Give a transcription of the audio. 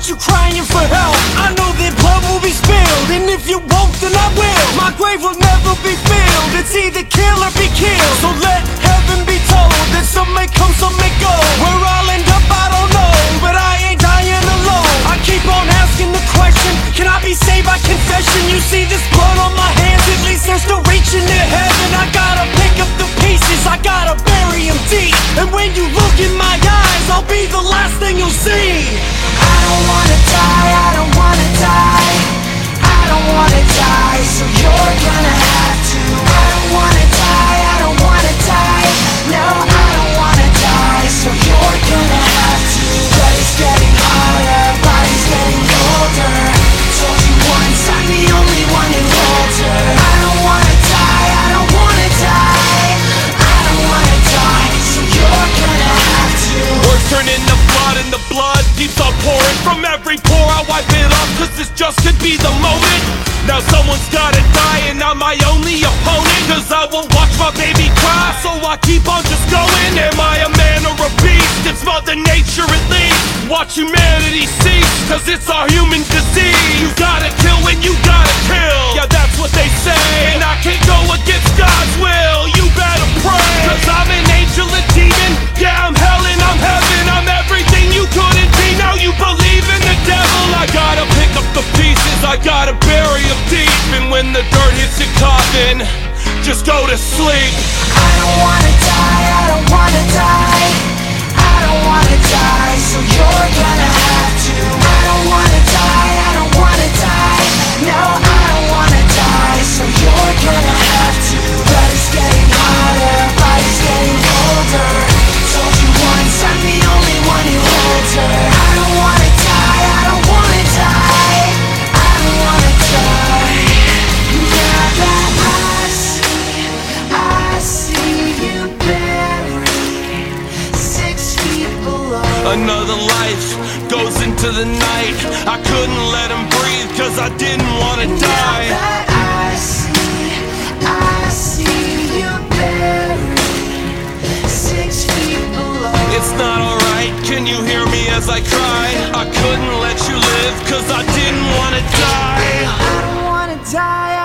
got you crying for help. I know that blood will be spilled, and if you won't, then I will. My grave will never be filled. It's either kill or be killed. So let heaven be told that some may come, some may go. Where I'll end up, I don't know, but I ain't dying alone. I keep on asking the question, can I be saved by confession? You see this blood on my hands, at least they're still reaching to heaven. I gotta pick up the pieces, I gotta bury them deep. And when you look in my eyes, I'll be the last thing you'll see. I don't wanna die, I don't wanna die. I don't wanna die, so you're gonna have to. I don't wanna die, I don't wanna die. No, I don't wanna die, so you're gonna have to. But it's getting harder, body's getting older. Told you once, I'm the only one who holds her. I don't wanna die, I don't wanna die. I don't wanna die, so you're gonna have to. Words turn into blood and the blood keeps on pouring. From every pore I wipe it off, cause this just could be the moment. Now someone's gotta die and I'm my only opponent. Cause I won't watch my baby cry, so I keep on just going. Am I a man or a beast? It's Mother Nature at least. Watch humanity cease, cause it's our human disease. You gotta kill when you gotta kill, yeah, that's what they say. And I can't go against God's will, you better pray. Cause I'm an angel, a demon, yeah, I'm hell and I'm heaven. I'm everything you couldn't be, now you believe in the devil. I gotta pick up the pieces, I gotta bury them deep. And when the dirt hits your coffin, just go to sleep. I don't wanna die, I don't wanna die. I don't wanna die, so you're gonna have to. I don't wanna die, I don't wanna die. No, I don't wanna die, so you're gonna have to. But it's getting harder, body's getting older. Told you once, I'm the only one who holds her. I don't wanna die, I don't wanna die. I don't wanna die. Now that I see you buried 6 feet below. Another life goes into the night. I couldn't let him breathe cause I didn't wanna die. Now that I see you buried 6 feet below. It's not alright, can you hear me as I cry? I couldn't let you live cause I didn't wanna die. I don't wanna die.